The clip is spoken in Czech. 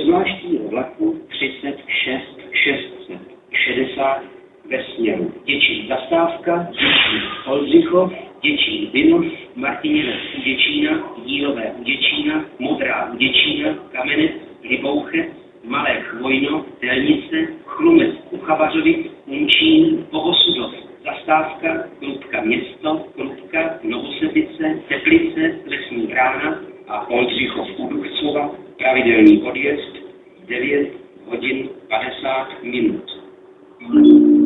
zvláštního vlaku 36 660 ve směru Děčín zastávka, Děčín Oldřichov, Děčín Vinov, Martinec u Děčína, Jílové u Děčína, Modrá u Děčína, Kamenec, Libouche, Malé Chvojno, Telnice, Chlumec u Chavařovic, Unčín, Bohosudov, zastávka, Krupka město, Krupka, Novosetice, Teplice, Lesní brána a Oldřichov u Duchcova, pravidelný odjezd 9 hodin 50 minut.